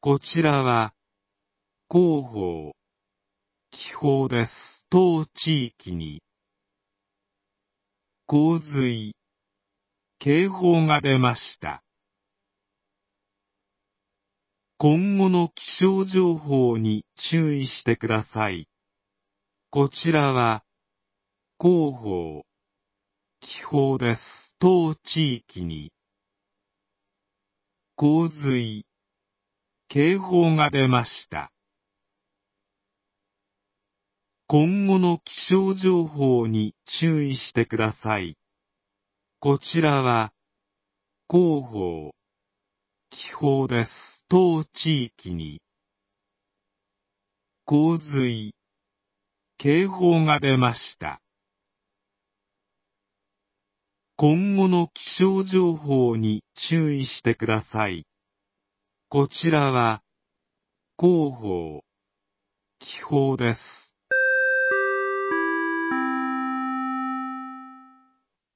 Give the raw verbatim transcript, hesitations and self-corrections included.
こちらは広報、気泡です。当地域に洪水、警報が出ました。今後の気象情報に注意してください。こちらは広報、気泡です。当地域に洪水、警報が出ました。今後の気象情報に注意してください。こちらは広報、気泡です。当地域に洪水、警報が出ました。今後の気象情報に注意してください。こちらは広報、気泡です。